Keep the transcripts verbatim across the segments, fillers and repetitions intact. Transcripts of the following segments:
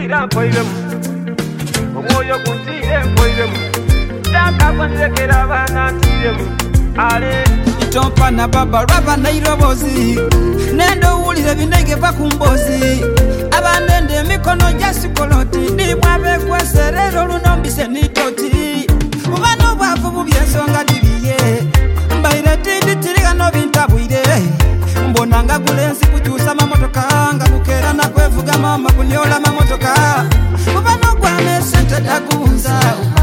Mpulira mpoiremu omwoyo guntire mpoiremu takakwandirekera abaana ntiremu ale itompa na baba raba nairobozi nendo wulire binege bakumbozi abanende emikono gyasikoloti ndimwabe kweserero lunombise nitoti ubano bwavu bubyensonga dibiye mbaire tindi tirigano bintabwire mbonanga gulensi kukyusa mamotoka nga bukera na kwevuga mama kunyola mamotoka ubano gwane sente dagunza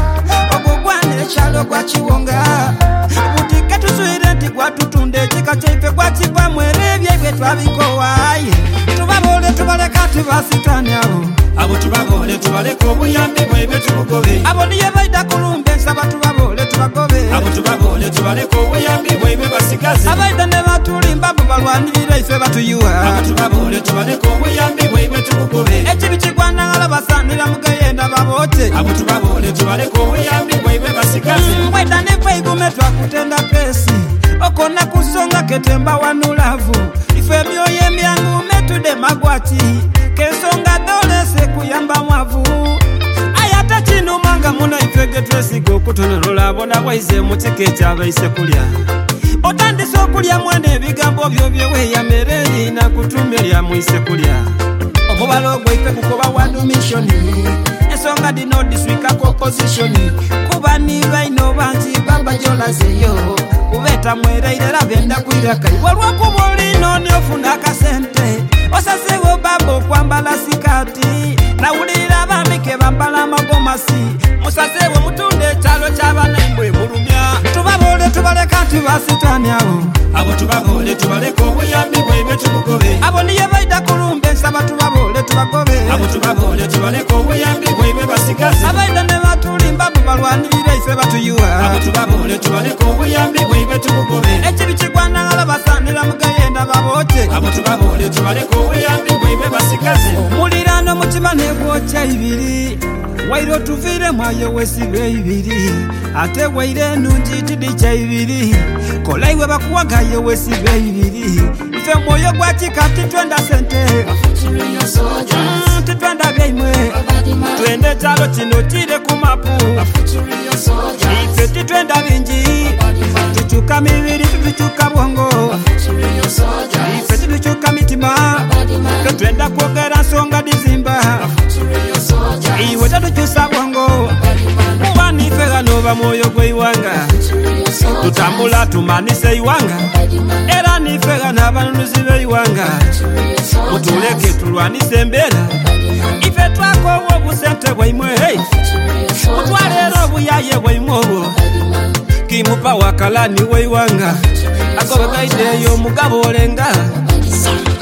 ogugwane chalo kwa chiwonga butika tusuire nti gwatutunde chika chaife kwa chipa mwerebye bye twabikowaye tubabole tubaleka tubasitani abo abo tubabole tubaleko obuyambi bwebyo tubugobe abo niye baida kulumbe nsaba tubabole tubagobe abo tubabole tubaleko obuyambi bwebyo basigaze abaida ne batulimba bo balwanirira ife batuyuwa abo tubabole tubaleko obuyambi bwebyo tubugobe ekibi kigwana ngala basanira mugayenda babote abo tubabole tubaleko obuyambi bwebyo basigaze mbweda ne faigume twakutenda pesi okona kusonga ketemba wanulavu ife myoyo emyangu metude magwati kesonga dolese kuyamba mwavu ayata chino manga muna ifege twesigo kutonolola abona bwaize mutike kyabaise kulya otandise okulya mwene ebigambo byo byeweyamere na kutumya mwise kulya omubalo gwaife kukoba wadu missioni ensonga dino diswika opposition kuba niba ino banzi baba jolazeyo ubeta mwereire labenda kwiraka walwakuba olino niofuna akasente osasewo babo kwambala sikati nawulira bamike bambala magomasi musasewo mutunde chalo kyabanaimwe mulumya tubabole tubaleka tubasitani abo abo tubabole tubaleko obuyambi bwebyo tubugobe abo niye baida kulumbe nsaba tubabole tubagobe abo tubabole tubaleko obuyambi bwebyo basigaze abaida ne batulimba bo balwanirira ife batuyuwa abo tubabole tubaleko obuyambi bwebyo tubugobe ekibi kigwana ngala basanira mugayenda babote abo tubabole tubaleko obuyambi bwebyo basigaze omulirano mutima negwokya ibiri wairo tuvire mwayo wesibe ibiri ate waire nungi tidikya ibiri kolaiwe bakuwagayo wesibe ibiri ife mwoyo gwakikati twenda sente titwenda byaimwe twende kyalo kino tire ku mapu ife titwenda bingi tukyuka mibiri tutukyuka bwongo ife tutukyuka mitima tetwenda kwogera nsonga dizimba iwe tatukyusa bwongo kuba nife gano bamwoyo gweiwanga tutambula tumanise iwanga era nife gano abanunuzi beiwanga mutuleke tulwanise embeera ife twakowa obusente bwaimwe mutwalero obuyaye bwaimwe obwo kimupa wakalani weiwanga agobegaideyo mugabo olenga